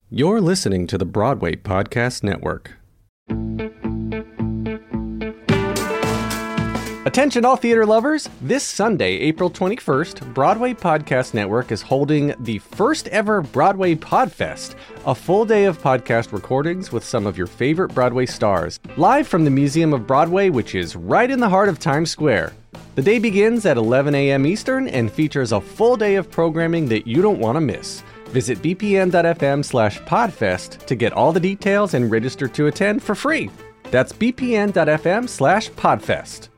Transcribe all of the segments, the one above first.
You're listening to the Broadway Podcast Network. Attention all theater lovers! This Sunday, April 21st, Broadway Podcast Network is holding the first ever Broadway Podfest, a full day of podcast recordings with some of your favorite Broadway stars, live from the Museum of Broadway, which is right in the heart of Times Square. The day begins at 11 a.m. Eastern and features a full day of programming that you don't want to miss. Visit bpn.fm/podfest to get all the details and register to attend for free. That's bpn.fm/podfest.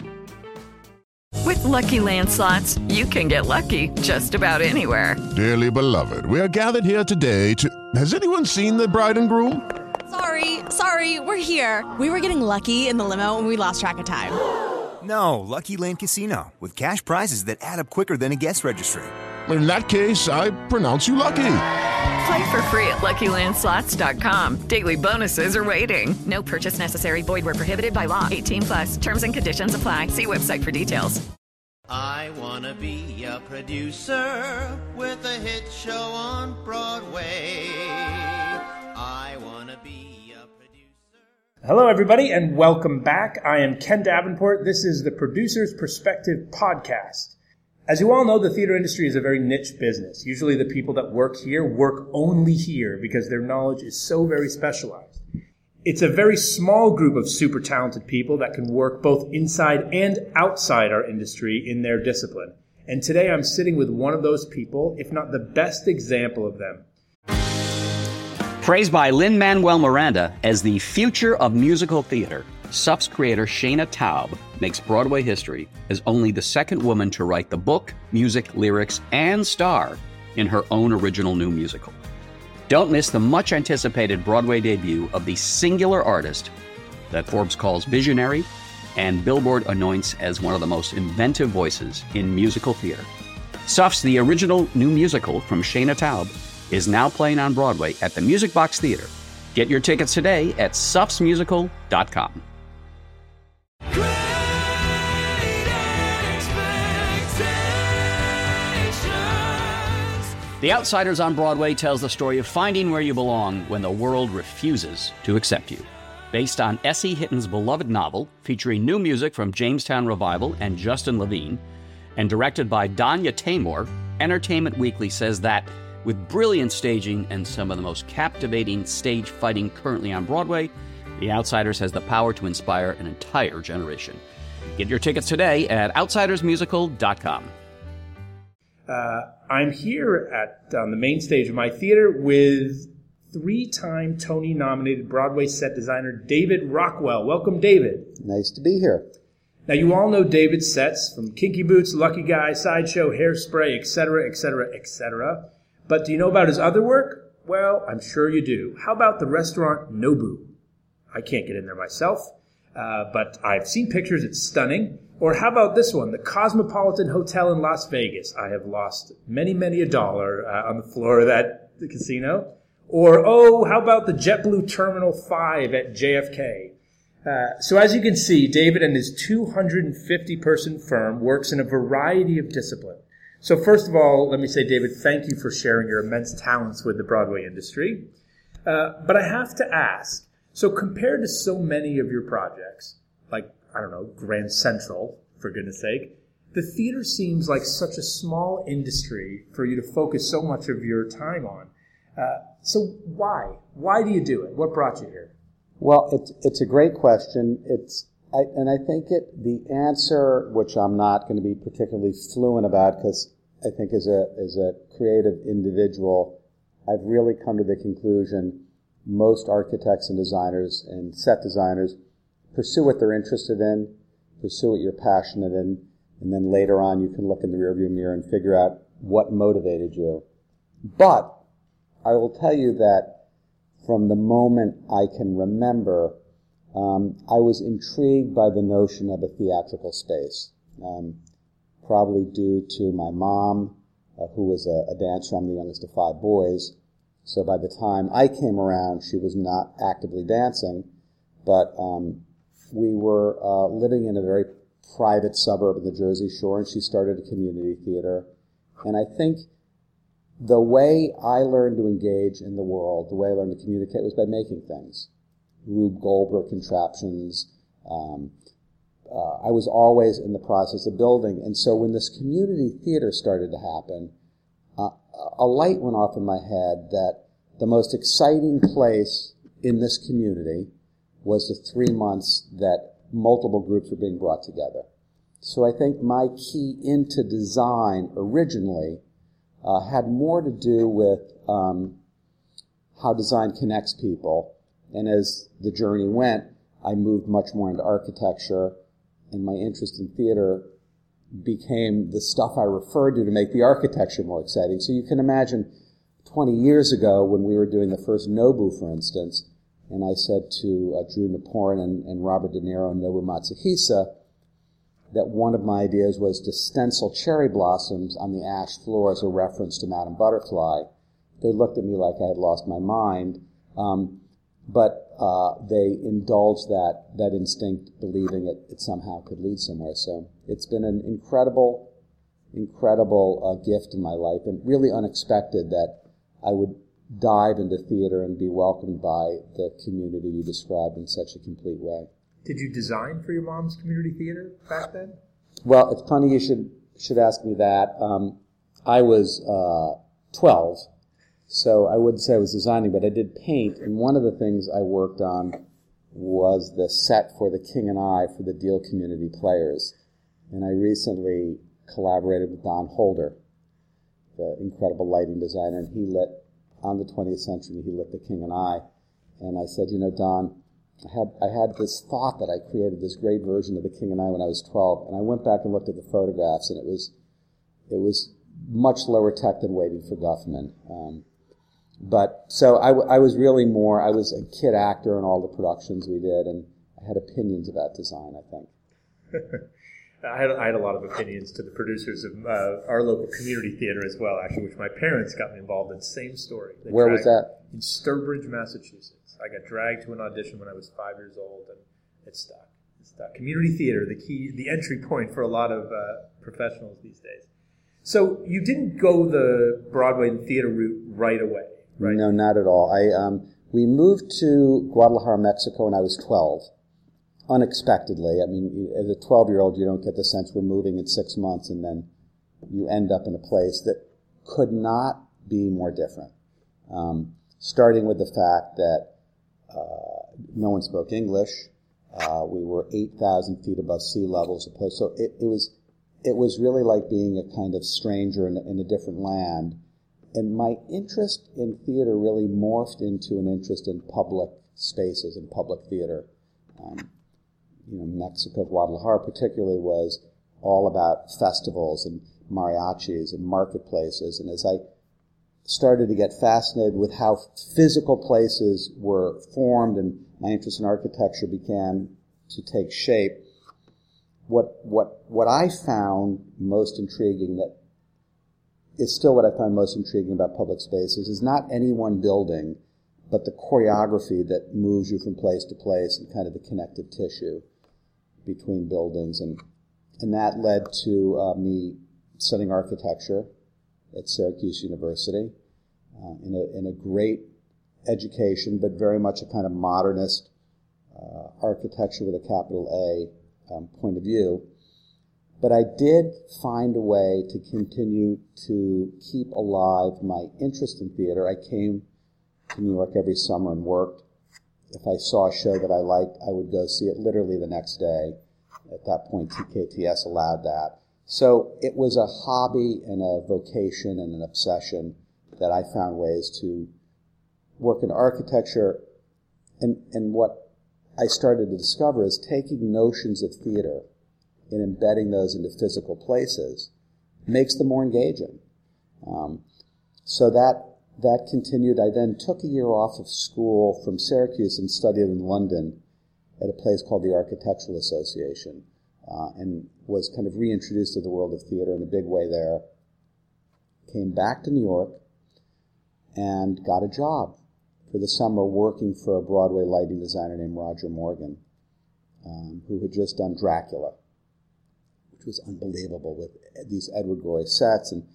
With Lucky Land Slots, you can get lucky just about anywhere. Dearly beloved, we are gathered here today to... Has anyone seen the bride and groom? Sorry, we're here. We were getting lucky in the limo and we lost track of time. No, Lucky Land Casino, with cash prizes that add up quicker than a guest registry. In that case, I pronounce you lucky. Play for free at LuckyLandSlots.com. Daily bonuses are waiting. No purchase necessary. Void where prohibited by law. 18+. Terms and conditions apply. See website for details. I want to be a producer with a hit show on Broadway. I want to be a producer. Hello, everybody, and welcome back. I am Ken Davenport. This is the Producer's Perspective podcast. As you all know, the theater industry is a very niche business. Usually the people that work here work only here because their knowledge is so very specialized. It's a very small group of super talented people that can work both inside and outside our industry in their discipline. And today I'm sitting with one of those people, if not the best example of them. Praised by Lin-Manuel Miranda as the future of musical theater, SUF's creator Shana Taub makes Broadway history as only the second woman to write the book, music, lyrics, and star in her own original new musical. Don't miss the much-anticipated Broadway debut of the singular artist that Forbes calls visionary and Billboard anoints as one of the most inventive voices in musical theater. SUF's The Original New Musical from Shana Taub is now playing on Broadway at the Music Box Theater. Get your tickets today at sufsmusical.com. The Outsiders on Broadway tells the story of finding where you belong when the world refuses to accept you. Based on S.E. Hitton's beloved novel, featuring new music from Jamestown Revival and Justin Levine, and directed by Danya Taymor, Entertainment Weekly says that, with brilliant staging and some of the most captivating stage fighting currently on Broadway, The Outsiders has the power to inspire an entire generation. Get your tickets today at outsidersmusical.com. I'm here on the main stage of my theater with three-time Tony-nominated Broadway set designer David Rockwell. Welcome, David. Nice to be here. Now, you all know David's sets from Kinky Boots, Lucky Guy, Sideshow, Hairspray, etc., etc., etc. But do you know about his other work? Well, I'm sure you do. How about the restaurant Nobu? I can't get in there myself, but I've seen pictures. It's stunning. Or how about this one, the Cosmopolitan Hotel in Las Vegas? I have lost many a dollar on the floor of that casino. Or, how about the JetBlue Terminal 5 at JFK? So as you can see, David and his 250-person firm works in a variety of disciplines. So first of all, let me say, David, thank you for sharing your immense talents with the Broadway industry. But I have to ask, so compared to so many of your projects, like, I don't know, Grand Central, for goodness sake, the theater seems like such a small industry for you to focus so much of your time on. So why? Why do you do it? What brought you here? Well, it's a great question. I think the answer, which I'm not going to be particularly fluent about, because I think as a creative individual, I've really come to the conclusion most architects and designers and set designers pursue what they're interested in, pursue what you're passionate in, and then later on you can look in the rearview mirror and figure out what motivated you. But I will tell you that from the moment I can remember, I was intrigued by the notion of a theatrical space, probably due to my mom, who was a dancer. I'm the youngest of 5 boys. So by the time I came around, she was not actively dancing, but we were living in a very private suburb of the Jersey Shore, and she started a community theater. And I think the way I learned to engage in the world, the way I learned to communicate was by making things. Rube Goldberg contraptions. I was always in the process of building. And so when this community theater started to happen, a light went off in my head that the most exciting place in this community was the 3 months that multiple groups were being brought together. So I think my key into design originally had more to do with how design connects people. And as the journey went, I moved much more into architecture, and my interest in theater became the stuff I referred to make the architecture more exciting. So you can imagine 20 years ago when we were doing the first Nobu, for instance, and I said to Drew Naporin and Robert De Niro and Nobu Matsuhisa that one of my ideas was to stencil cherry blossoms on the ash floor as a reference to Madame Butterfly. They looked at me like I had lost my mind, but they indulged that instinct, believing it somehow could lead somewhere. So it's been an incredible gift in my life, and really unexpected that I would dive into theater and be welcomed by the community you described in such a complete way. Did you design for your mom's community theater back then? Well, it's funny you should ask me that. I was 12, so I wouldn't say I was designing, but I did paint, and one of the things I worked on was the set for The King and I for the Deal Community Players. And I recently collaborated with Don Holder, the incredible lighting designer, and he lit, on the 20th century, he lit The King and I. And I said, Don, I had this thought that I created this great version of The King and I when I was 12, and I went back and looked at the photographs, and it was much lower tech than Waiting for Guffman. But so I was really more, I was a kid actor in all the productions we did, and I had opinions about design, I think. I had a lot of opinions to the producers of our local community theater as well, actually, which my parents got me involved in. Same story. Where was that? In Sturbridge, Massachusetts. I got dragged to an audition when I was 5 years old, and it stuck. Community theater, the entry point for a lot of professionals these days. So you didn't go the Broadway and theater route right away, right? No, not at all. We moved to Guadalajara, Mexico when I was 12. Unexpectedly. I mean, as a 12-year-old, you don't get the sense we're moving in 6 months, and then you end up in a place that could not be more different. Starting with the fact that no one spoke English. We were 8,000 feet above sea level, so it was really like being a kind of stranger in a different land. And my interest in theater really morphed into an interest in public spaces and public theater. Mexico, Guadalajara particularly, was all about festivals and mariachis and marketplaces. And as I started to get fascinated with how physical places were formed and my interest in architecture began to take shape, what I found most intriguing, that is still what I find most intriguing about public spaces, is not any one building, but the choreography that moves you from place to place and kind of the connective tissue between buildings. And that led to me studying architecture at Syracuse University in a great education, but very much a kind of modernist architecture with a capital A point of view. But I did find a way to continue to keep alive my interest in theater. I came to New York every summer and worked. If I saw a show that I liked, I would go see it literally the next day. At that point, TKTS allowed that. So it was a hobby and a vocation and an obsession that I found ways to work in architecture. And what I started to discover is taking notions of theater and embedding those into physical places makes them more engaging. So that continued. I then took a year off of school from Syracuse and studied in London at a place called the Architectural Association, and was kind of reintroduced to the world of theater in a big way there. Came back to New York and got a job for the summer working for a Broadway lighting designer named Roger Morgan, who had just done Dracula, which was unbelievable with these Edward Gorey sets. And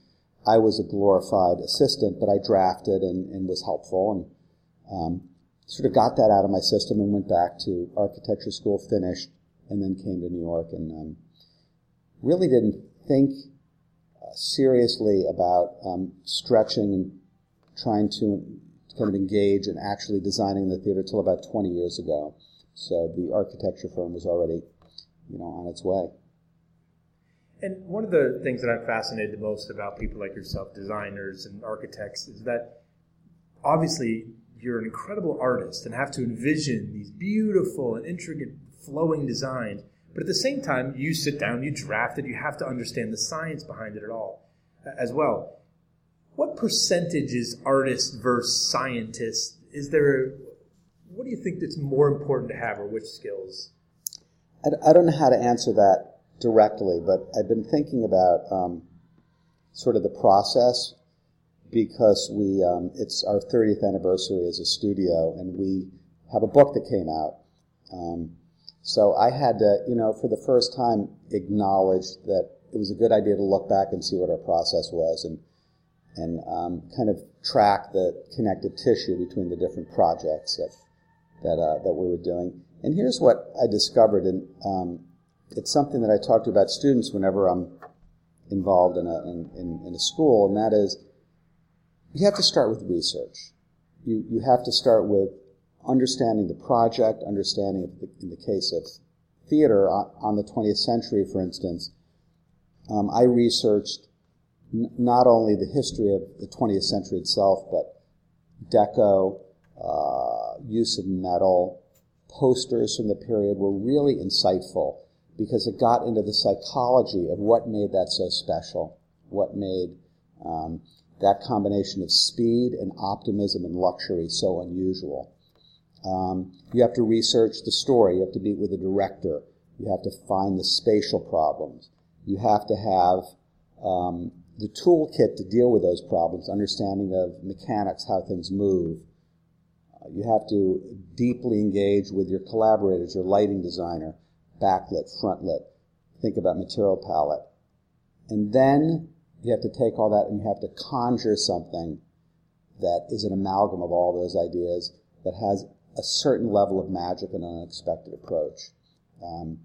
I was a glorified assistant, but I drafted and was helpful, and sort of got that out of my system and went back to architecture school, finished, and then came to New York, and really didn't think seriously about stretching and trying to kind of engage in actually designing the theater till about 20 years ago. So the architecture firm was already, on its way. And one of the things that I'm fascinated the most about people like yourself, designers and architects, is that obviously you're an incredible artist and have to envision these beautiful and intricate flowing designs. But at the same time, you sit down, you draft it, you have to understand the science behind it at all as well. What percentage is artist versus scientist? What do you think that's more important to have, or which skills? I don't know how to answer that directly, but I've been thinking about sort of the process, because it's our 30th anniversary as a studio, and we have a book that came out. So I had to, for the first time, acknowledge that it was a good idea to look back and see what our process was, and kind of track the connective tissue between the different projects that we were doing. And here's what I discovered, and it's something that I talk to about students whenever I'm involved in a school, and that is, you have to start with research. You have to start with understanding the project, understanding, in the case of theater, on the 20th century, for instance. I researched not only the history of the 20th century itself, but deco, use of metal, posters from the period were really insightful, because it got into the psychology of what made that so special, what made that combination of speed and optimism and luxury so unusual. You have to research the story. You have to meet with the director. You have to find the spatial problems. You have to have the toolkit to deal with those problems, understanding of mechanics, how things move. You have to deeply engage with your collaborators, your lighting designer, backlit, frontlit. Think about material palette. And then you have to take all that and you have to conjure something that is an amalgam of all those ideas, that has a certain level of magic and an unexpected approach. And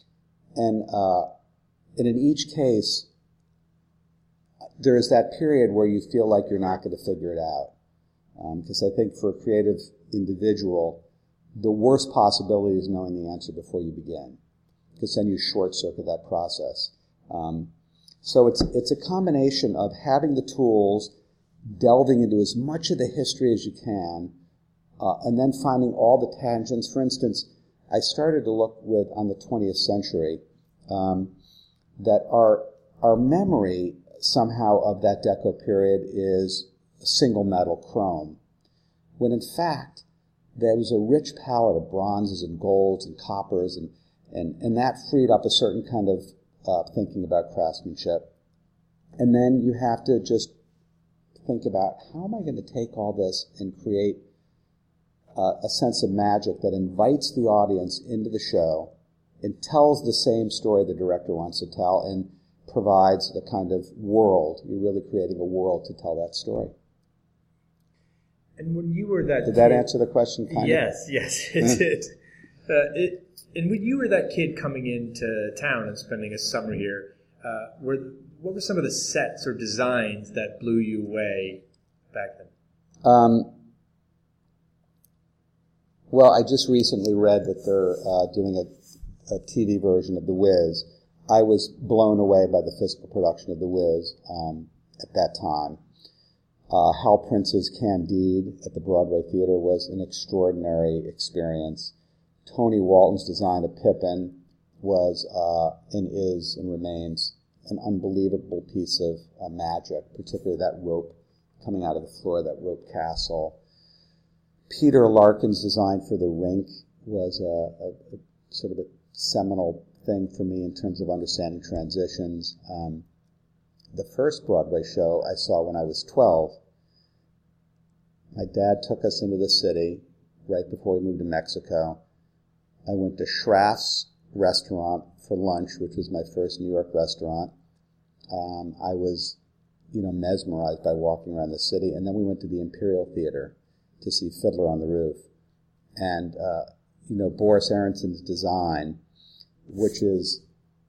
in each case, there is that period where you feel like you're not going to figure it out. Because I think for a creative individual, the worst possibility is knowing the answer before you begin, because then you short-circuit that process. So it's a combination of having the tools, delving into as much of the history as you can, and then finding all the tangents. For instance, I started to look on the 20th century, that our memory somehow of that deco period is a single metal chrome, when in fact there was a rich palette of bronzes and golds and coppers, and that freed up a certain kind of thinking about craftsmanship. And then you have to just think about, how am I going to take all this and create a sense of magic that invites the audience into the show and tells the same story the director wants to tell, and provides the kind of world. You're really creating a world to tell that story. And when you were that Did that answer the question? Yes, it did. And when you were that kid coming into town and spending a summer here, what were some of the sets or designs that blew you away back then? Well, I just recently read that they're doing a TV version of The Wiz. I was blown away by the physical production of The Wiz at that time. Hal Prince's Candide at the Broadway Theater was an extraordinary experience. Tony Walton's design of Pippin was and is and remains an unbelievable piece of magic, particularly that rope coming out of the floor, that rope castle. Peter Larkin's design for the rink was a sort of a seminal thing for me in terms of understanding transitions. The first Broadway show I saw when I was 12, my dad took us into the city right before we moved to Mexico. I went to Schraff's restaurant for lunch, which was my first New York restaurant. I was mesmerized by walking around the city. And then we went to the Imperial Theater to see Fiddler on the Roof. And, Boris Aronson's design, which is,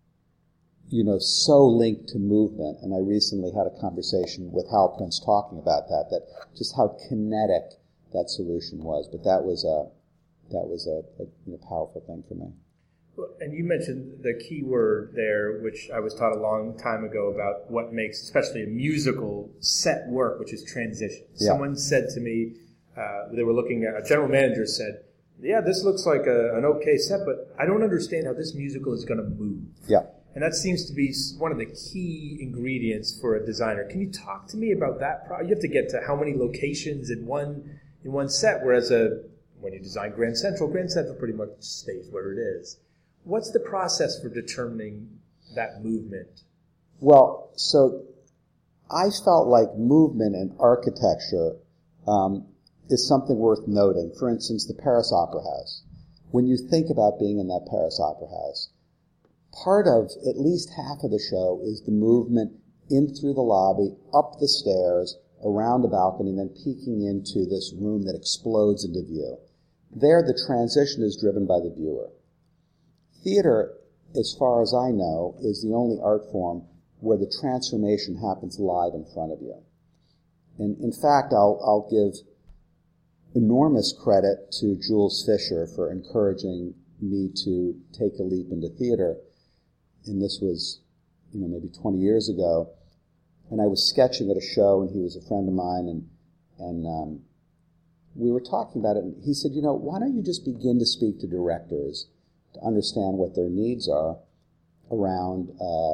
so linked to movement. And I recently had a conversation with Hal Prince talking about that just how kinetic that solution was. But that was a powerful thing for me. And you mentioned the key word there, which I was taught a long time ago about what makes, especially a musical set work, which is transition. Yeah. Someone said to me, they were looking at, a general manager said, yeah, this looks like an okay set, but I don't understand how this musical is going to move. Yeah. And that seems to be one of the key ingredients for a designer. Can you talk to me about that? You have to get to how many locations in one set, whereas when you design Grand Central pretty much stays where it is. What's the process for determining that movement? Well, so I felt like movement and architecture is something worth noting. For instance, the Paris Opera House. When you think about being in that Paris Opera House, part of at least half of the show is the movement in through the lobby, up the stairs, around the balcony, and then peeking into this room that explodes into view. There, the transition is driven by the viewer. Theater, as far as I know, is the only art form where the transformation happens live in front of you. And in fact, I'll give enormous credit to Jules Fisher for encouraging me to take a leap into theater. And this was, maybe 20 years ago. And I was sketching at a show, and he was a friend of mine, and we were talking about it, and he said, why don't you just begin to speak to directors to understand what their needs are around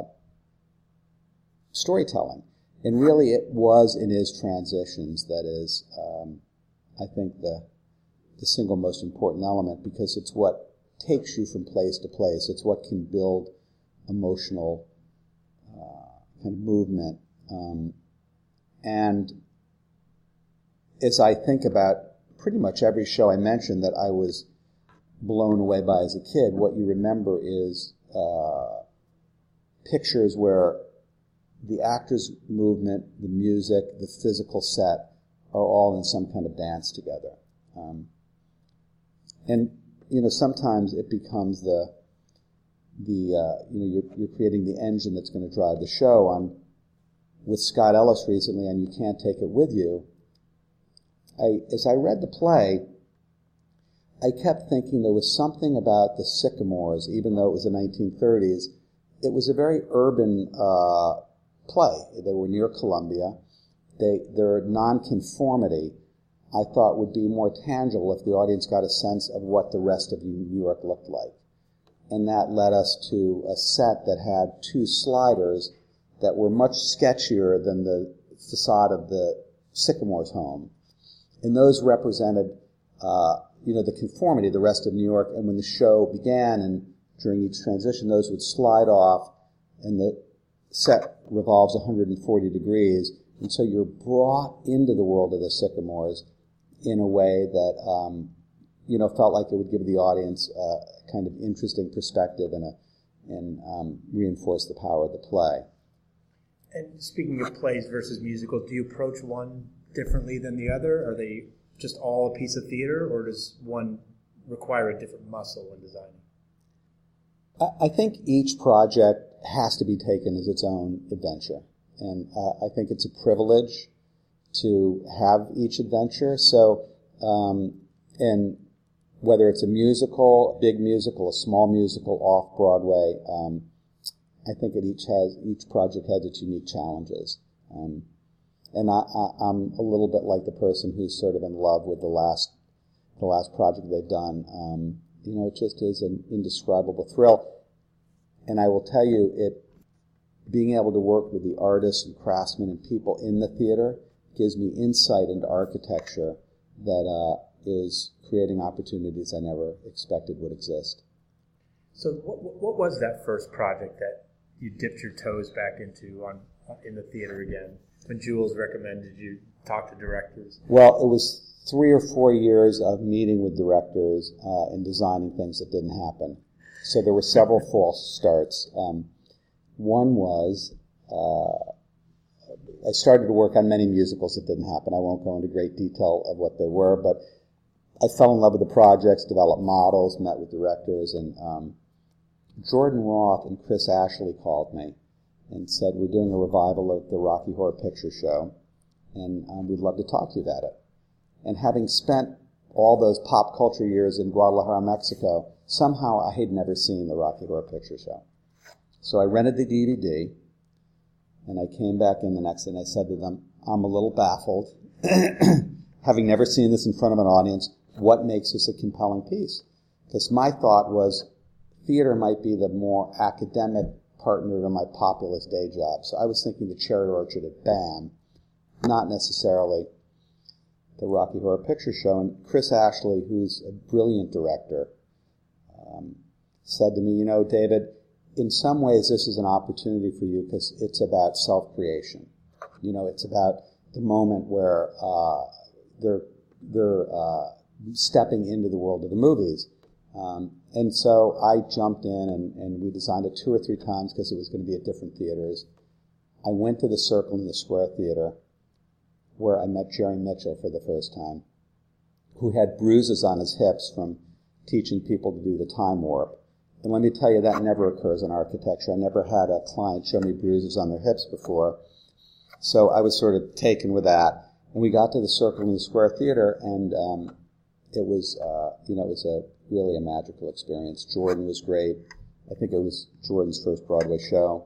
storytelling. And really it was and is transitions that is, I think, the single most important element, because it's what takes you from place to place. It's what can build emotional kind of movement. And as I think about pretty much every show I mentioned that I was blown away by as a kid, what you remember is pictures where the actor's movement, the music, the physical set are all in some kind of dance together. And sometimes it becomes you're creating the engine that's going to drive the show. With Scott Ellis recently, and You Can't Take It With You, as I read the play, I kept thinking there was something about the Sycamores, even though it was the 1930s. It was a very urban play. They were near Columbia. Their nonconformity, I thought, would be more tangible if the audience got a sense of what the rest of New York looked like. And that led us to a set that had two sliders that were much sketchier than the facade of the Sycamores home. And those represented, the conformity, the rest of New York. And when the show began and during each transition, those would slide off, and the set revolves 140 degrees. And so you're brought into the world of the Sycamores in a way that, felt like it would give the audience a kind of interesting perspective and reinforce the power of the play. And speaking of plays versus musicals, do you approach one differently than the other? Are they just all a piece of theater, or does one require a different muscle when designing? I think each project has to be taken as its own adventure. And I think it's a privilege to have each adventure. So, and whether it's a musical, a big musical, a small musical, off-Broadway, I think each project has its unique challenges. And I'm a little bit like the person who's sort of in love with the last project they've done. It just is an indescribable thrill. And I will tell you, being able to work with the artists and craftsmen and people in the theater gives me insight into architecture that is creating opportunities I never expected would exist. So what was that first project that you dipped your toes back into in the theater again, when Jules recommended you talk to directors? Well, it was 3 or 4 years of meeting with directors and designing things that didn't happen. So there were several false starts. One was I started to work on many musicals that didn't happen. I won't go into great detail of what they were, but I fell in love with the projects, developed models, met with directors, and Jordan Roth and Chris Ashley called me and said, we're doing a revival of the Rocky Horror Picture Show, and we'd love to talk to you about it. And having spent all those pop culture years in Guadalajara, Mexico, somehow I had never seen the Rocky Horror Picture Show. So I rented the DVD, and I came back in the next day and I said to them, I'm a little baffled. Having never seen this in front of an audience, what makes this a compelling piece? Because my thought was theater might be the more academic partner to my populist day job. So I was thinking the Cherry Orchard at BAM, not necessarily the Rocky Horror Picture Show. And Chris Ashley, who's a brilliant director, said to me, David, in some ways this is an opportunity for you because it's about self-creation. It's about the moment where they're stepping into the world of the movies. And so I jumped in and we designed it 2 or 3 times because it was going to be at different theaters. I went to the Circle in the Square Theater where I met Jerry Mitchell for the first time, who had bruises on his hips from teaching people to do the time warp. And let me tell you, that never occurs in architecture. I never had a client show me bruises on their hips before. So I was sort of taken with that. And we got to the Circle in the Square Theater, and it was really a magical experience. Jordan was great. I think it was Jordan's first Broadway show.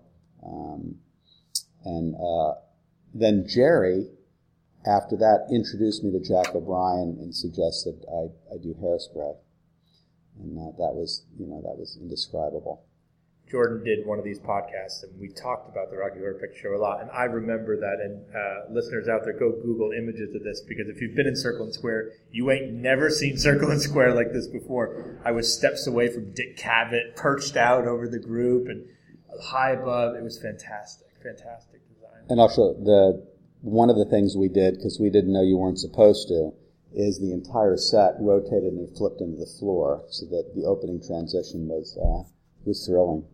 Then Jerry, after that, introduced me to Jack O'Brien and suggested I do Hairspray. And that was indescribable. Jordan did one of these podcasts, and we talked about the Rocky Horror Picture Show a lot. And I remember that, and listeners out there, go Google images of this, because if you've been in Circle and Square, you ain't never seen Circle and Square like this before. I was steps away from Dick Cavett, perched out over the group, and high above. It was fantastic design. And also, one of the things we did, because we didn't know you weren't supposed to, is the entire set rotated and flipped into the floor, so that the opening transition was thrilling.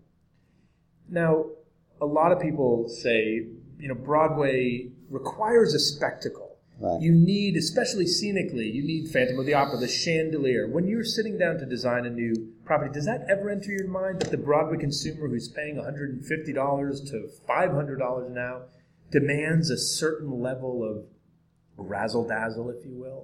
Now, a lot of people say, Broadway requires a spectacle. Right. You need, especially scenically, you need Phantom of the Opera, the chandelier. When you're sitting down to design a new property, does that ever enter your mind that the Broadway consumer who's paying $150 to $500 now demands a certain level of razzle-dazzle, if you will?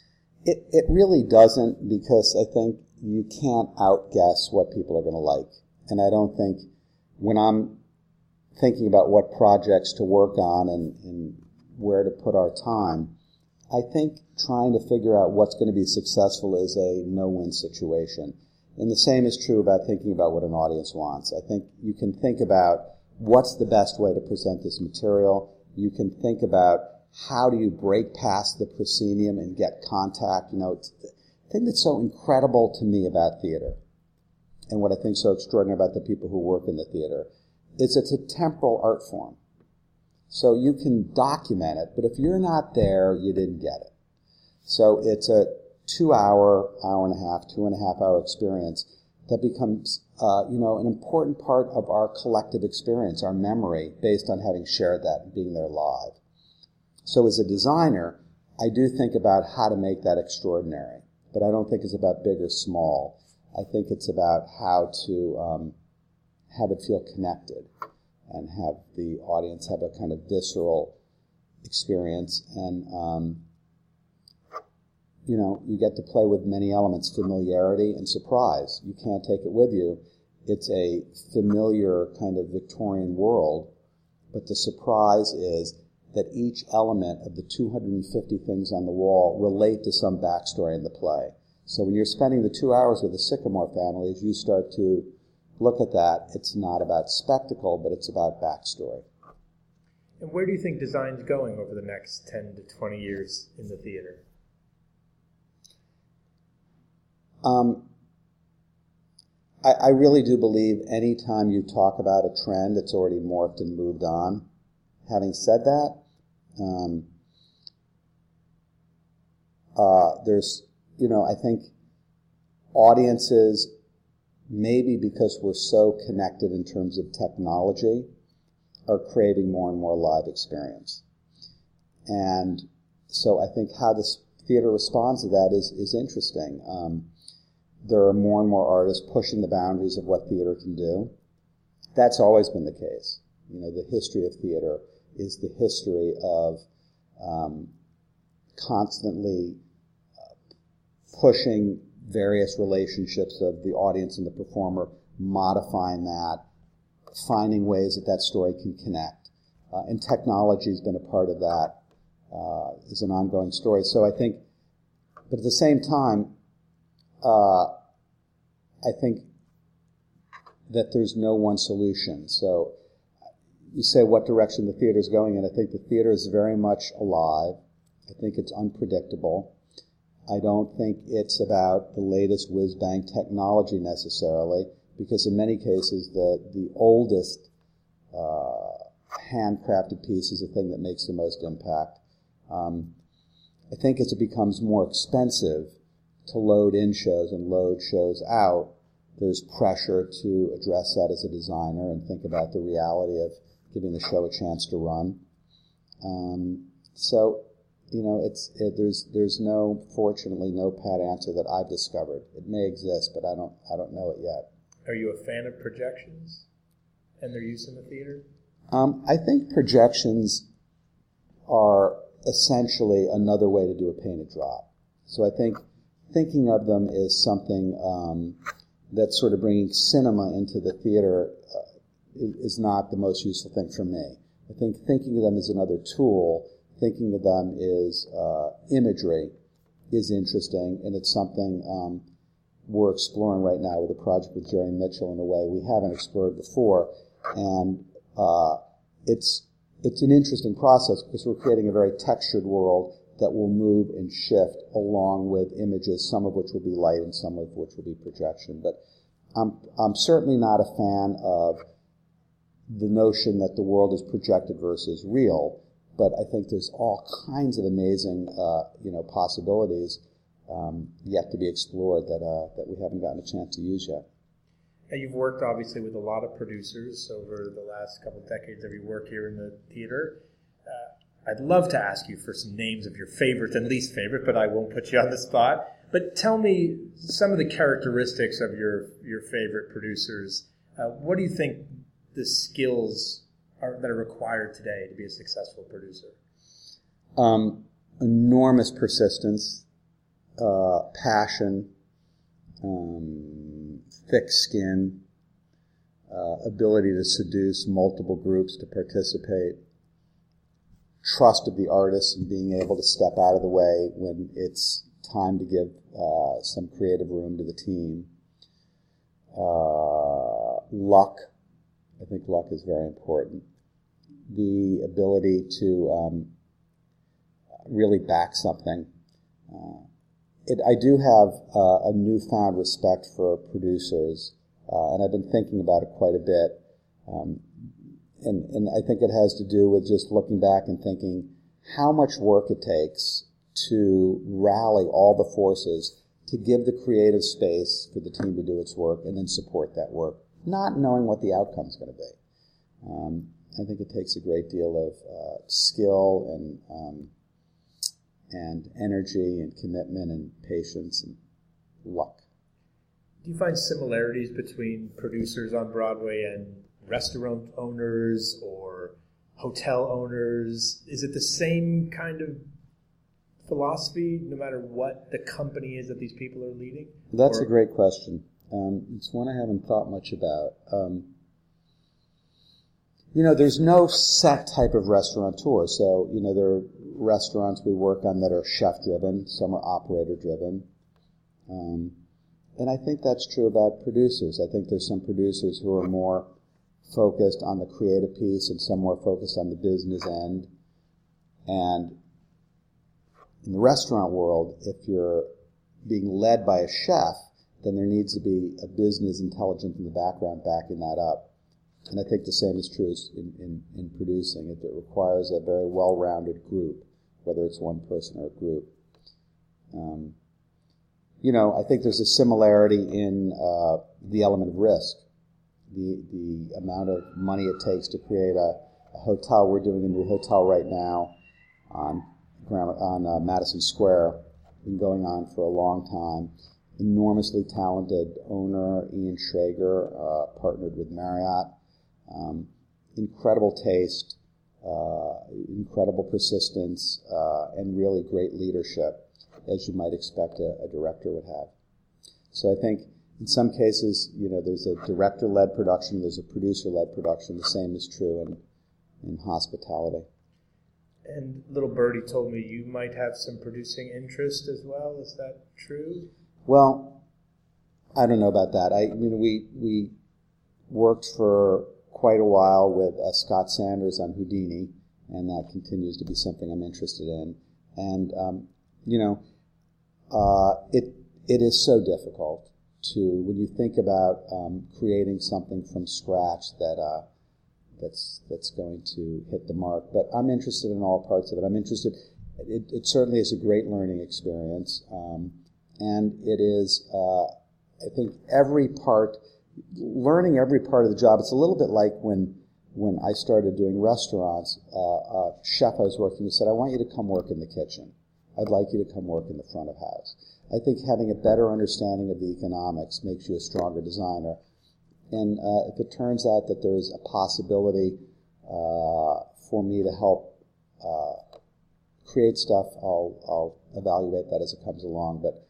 It really doesn't, because I think you can't outguess what people are going to like. And I don't think, when I'm thinking about what projects to work on and where to put our time, I think trying to figure out what's going to be successful is a no-win situation. And the same is true about thinking about what an audience wants. I think you can think about what's the best way to present this material. You can think about how do you break past the proscenium and get contact. It's the thing that's so incredible to me about theater, and what I think so extraordinary about the people who work in the theater, is it's a temporal art form. So you can document it, but if you're not there, you didn't get it. So it's a 2-hour, hour and a half, 2.5-hour experience that becomes, an important part of our collective experience, our memory, based on having shared that and being there live. So as a designer, I do think about how to make that extraordinary, but I don't think it's about big or small. I think it's about how to have it feel connected and have the audience have a kind of visceral experience. And, you get to play with many elements, familiarity and surprise. You can't take it with you. It's a familiar kind of Victorian world, but the surprise is that each element of the 250 things on the wall relate to some backstory in the play. So when you're spending the 2 hours with the Sycamore family, as you start to look at that, it's not about spectacle, but it's about backstory. And where do you think design's going over the next 10 to 20 years in the theater? I really do believe any time you talk about a trend, it's already morphed and moved on. Having said that, there's, I think audiences, maybe because we're so connected in terms of technology, are craving more and more live experience. And so I think how this theater responds to that is interesting. There are more and more artists pushing the boundaries of what theater can do. That's always been the case. The history of theater is the history of constantly pushing various relationships of the audience and the performer, modifying that, finding ways that story can connect. And technology has been a part of that, is an ongoing story. So I think, but at the same time, I think that there's no one solution. So you say what direction the theater is going in. I think the theater is very much alive. I think it's unpredictable. I don't think it's about the latest whiz-bang technology necessarily, because in many cases the oldest handcrafted piece is the thing that makes the most impact. I think as it becomes more expensive to load in shows and load shows out, there's pressure to address that as a designer and think about the reality of giving the show a chance to run. There's fortunately no pat answer that I've discovered. It may exist, but I don't know it yet. Are you a fan of projections and their use in the theater? I think projections are essentially another way to do a painted drop. So I think thinking of them as something that's sort of bringing cinema into the theater is not the most useful thing for me. I think thinking of them as another tool, thinking of them as imagery is interesting, and it's something we're exploring right now with a project with Jerry Mitchell in a way we haven't explored before. And it's an interesting process because we're creating a very textured world that will move and shift along with images, some of which will be light and some of which will be projection. But I'm certainly not a fan of the notion that the world is projected versus real, but I think there's all kinds of amazing possibilities yet to be explored that we haven't gotten a chance to use yet. Now, you've worked obviously with a lot of producers over the last couple of decades of your work here in the theater. I'd love to ask you for some names of your favorite and least favorite, but I won't put you on the spot. But tell me some of the characteristics of your favorite producers. What do you think the skills that are required today to be a successful producer? Enormous persistence, passion, thick skin, ability to seduce multiple groups to participate, trust of the artist and being able to step out of the way when it's time to give some creative room to the team. Luck. I think luck is very important. The ability to really back something. I do have a newfound respect for producers, and I've been thinking about it quite a bit. And I think it has to do with just looking back and thinking how much work it takes to rally all the forces to give the creative space for the team to do its work and then support that work, not knowing what the outcome is going to be. I think it takes a great deal of skill and energy and commitment and patience and luck. Do you find similarities between producers on Broadway and restaurant owners or hotel owners? Is it the same kind of philosophy no matter what the company is that these people are leading? That's a great question. It's one I haven't thought much about. There's no set type of restaurateur. So, there are restaurants we work on that are chef-driven. Some are operator-driven. And I think that's true about producers. I think there's some producers who are more focused on the creative piece and some more focused on the business end. And in the restaurant world, if you're being led by a chef, then there needs to be a business intelligence in the background backing that up. And I think the same is true in producing. It requires a very well-rounded group, whether it's one person or a group. I think there's a similarity in the element of risk. The amount of money it takes to create hotel. We're doing a new hotel right now on Madison Square. Been going on for a long time. Enormously talented owner, Ian Schrager, partnered with Marriott. Incredible taste, incredible persistence, and really great leadership, as you might expect a director would have. So I think in some cases, there's a director-led production, there's a producer-led production. The same is true in hospitality. And little birdie told me you might have some producing interest as well. Is that true? Well, I don't know about that. We worked for quite a while with Scott Sanders on Houdini, and that continues to be something I'm interested in. And it is so difficult when you think about creating something from scratch that's going to hit the mark. But I'm interested in all parts of it. I'm interested. It certainly is a great learning experience, and it is. I think learning every part of the job. It's a little bit like when I started doing restaurants. A chef I was working with said, "I want you to come work in the kitchen. I'd like you to come work in the front of house." I think having a better understanding of the economics makes you a stronger designer. And if it turns out that there's a possibility for me to help create stuff, I'll evaluate that as it comes along. But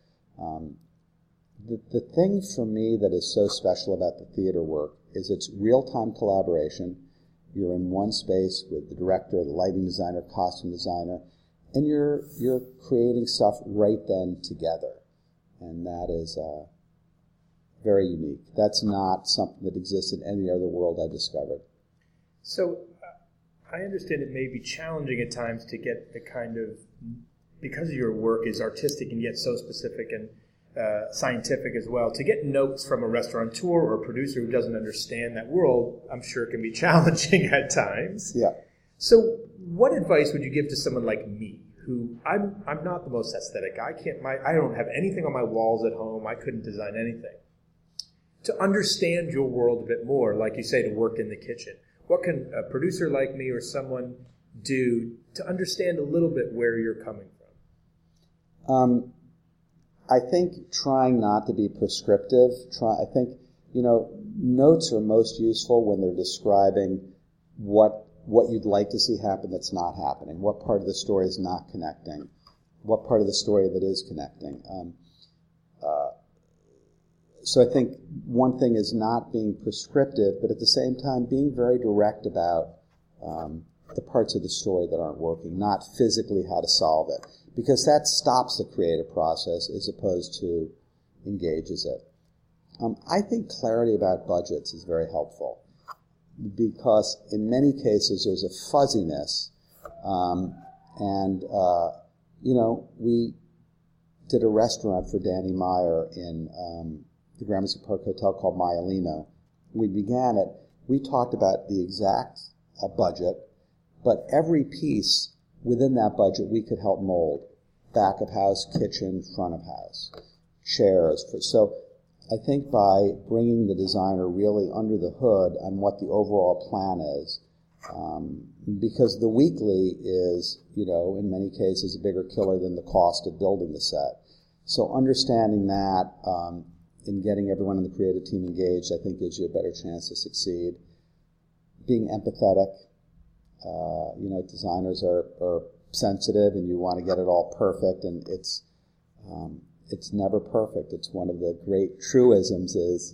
the thing for me that is so special about the theater work is it's real-time collaboration. You're in one space with the director, the lighting designer, costume designer, and you're creating stuff right then together. And that is very unique. That's not something that exists in any other world I've discovered. So I understand it may be challenging at times to get the kind of, because your work is artistic and yet so specific and scientific as well, to get notes from a restaurateur or a producer who doesn't understand that world, I'm sure can be challenging at times. Yeah. So what advice would you give to someone like me, who I'm not the most aesthetic guy. I don't have anything on my walls at home. I couldn't design anything. To understand your world a bit more, like you say, to work in the kitchen. What can a producer like me or someone do to understand a little bit where you're coming from? I think trying not to be prescriptive. I think, notes are most useful when they're describing what you'd like to see happen that's not happening, what part of the story is not connecting, what part of the story that is connecting. So I think one thing is not being prescriptive, but at the same time being very direct about the parts of the story that aren't working, not physically how to solve it, because that stops the creative process as opposed to engages it. I think clarity about budgets is very helpful, because in many cases there's a fuzziness, we did a restaurant for Danny Meyer in the Gramercy Park Hotel called Maialino. We began it. We talked about the exact budget, but every piece within that budget we could help mold. Back of house, kitchen, front of house, chairs. So I think by bringing the designer really under the hood on what the overall plan is, because the weekly is, in many cases a bigger killer than the cost of building the set. So understanding that and getting everyone in the creative team engaged, I think gives you a better chance to succeed. Being empathetic, designers are sensitive and you want to get it all perfect, and it's never perfect. It's one of the great truisms is,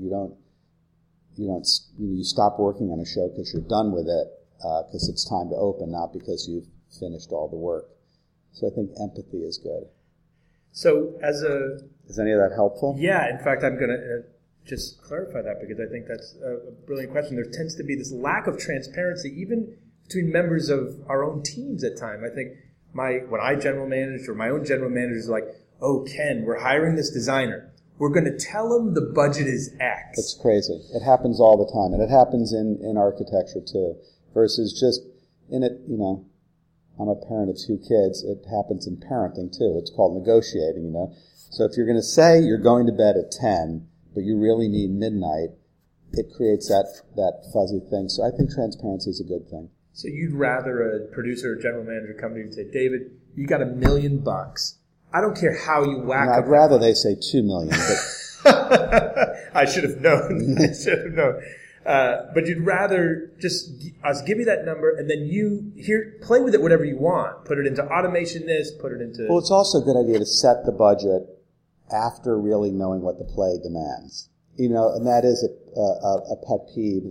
you stop working on a show because you're done with it, because it's time to open, not because you've finished all the work. So I think empathy is good. So is any of that helpful? Yeah, in fact, I'm going to just clarify that, because I think that's a brilliant question. There tends to be this lack of transparency, even between members of our own teams at times. I think when I general managed, or my own general manager is like, "Oh, Ken, we're hiring this designer. We're going to tell him the budget is X." It's crazy. It happens all the time, and it happens in architecture too. Versus just in it, I'm a parent of 2 kids. It happens in parenting too. It's called negotiating, So if you're going to say you're going to bed at 10, but you really need midnight, it creates that fuzzy thing. So I think transparency is a good thing. So you'd rather a producer or general manager come to you and say, David, you got $1 million. I don't care how you whack I'd rather they say $2 million. But I should have known. But you'd rather just us give you that number, and then you play with it whatever you want. Put it into automation. Put it into. Well, it's also a good idea to set the budget after really knowing what the play demands. And that is a pet peeve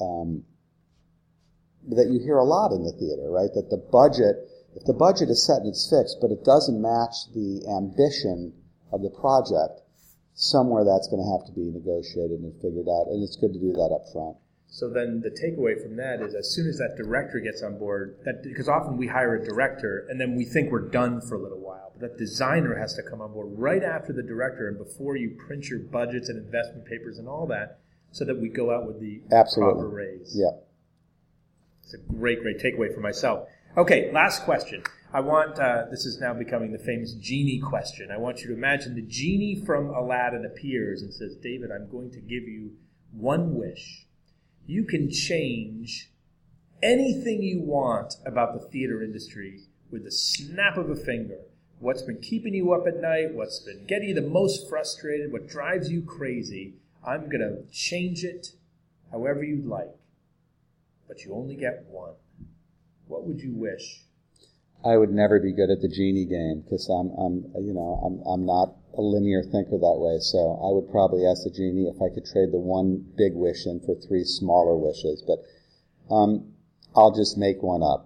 that you hear a lot in the theater, right? That if the budget is set and it's fixed, but it doesn't match the ambition of the project, somewhere that's going to have to be negotiated and figured out, and it's good to do that up front. So then the takeaway from that is, as soon as that director gets on board, because often we hire a director and then we think we're done for a little while, but that designer has to come on board right after the director and before you print your budgets and investment papers and all that, so that we go out with the proper raise. Yeah. It's a great takeaway for myself. Okay, last question. I want, this is now becoming the famous genie question. I want you to imagine the genie from Aladdin appears and says, David, I'm going to give you one wish. You can change anything you want about the theater industry with the snap of a finger. What's been keeping you up at night, what's been getting you the most frustrated, what drives you crazy, I'm going to change it however you'd like. But you only get one. What would you wish? I would never be good at the genie game because I'm not a linear thinker that way. So I would probably ask the genie if I could trade the one big wish in for 3 smaller wishes. But I'll just make one up.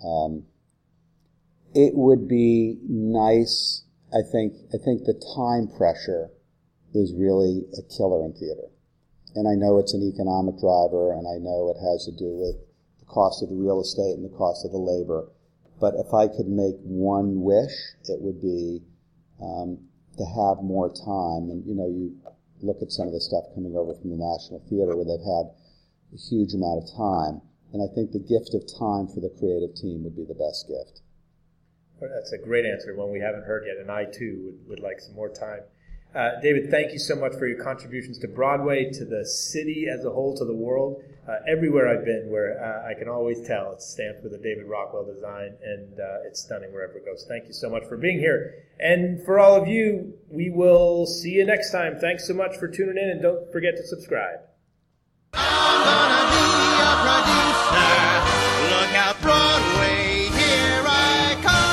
It would be nice. I think the time pressure is really a killer in theater, and I know it's an economic driver, and I know it has to do with the cost of the real estate and the cost of the labor. But if I could make one wish, it would be to have more time. And, you look at some of the stuff coming over from the National Theater where they've had a huge amount of time. And I think the gift of time for the creative team would be the best gift. Well, that's a great answer, one we haven't heard yet, and I, too, would like some more time. David, thank you so much for your contributions to Broadway, to the city as a whole, to the world. Everywhere I've been where I can always tell it's stamped with a David Rockwell design, and it's stunning wherever it goes. Thank you so much for being here. And for all of you, we will see you next time. Thanks so much for tuning in, and don't forget to subscribe. I'm gonna be a producer. Look out, Broadway, here I come.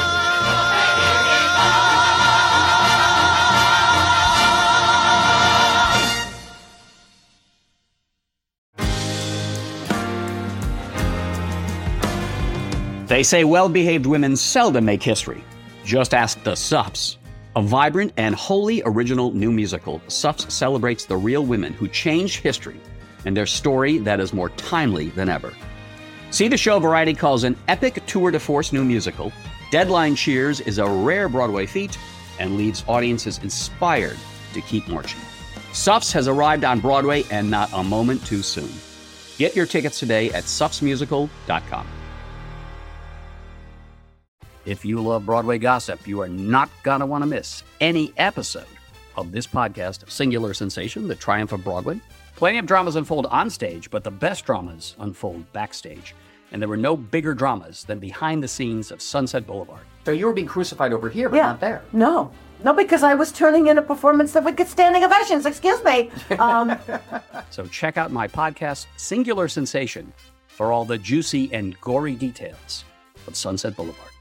They say well-behaved women seldom make history. Just ask the Sups. A vibrant and wholly original new musical, Sups celebrates the real women who changed history and their story that is more timely than ever. See the show Variety calls an epic tour de force new musical. Deadline cheers is a rare Broadway feat and leaves audiences inspired to keep marching. Sups has arrived on Broadway and not a moment too soon. Get your tickets today at supsmusical.com. If you love Broadway gossip, you are not going to want to miss any episode of this podcast, Singular Sensation, The Triumph of Broadway. Plenty of dramas unfold on stage, but the best dramas unfold backstage. And there were no bigger dramas than behind the scenes of Sunset Boulevard. So you were being crucified over here, but not there. No, because I was turning in a performance that would get standing ovations. Excuse me. So check out my podcast, Singular Sensation, for all the juicy and gory details of Sunset Boulevard.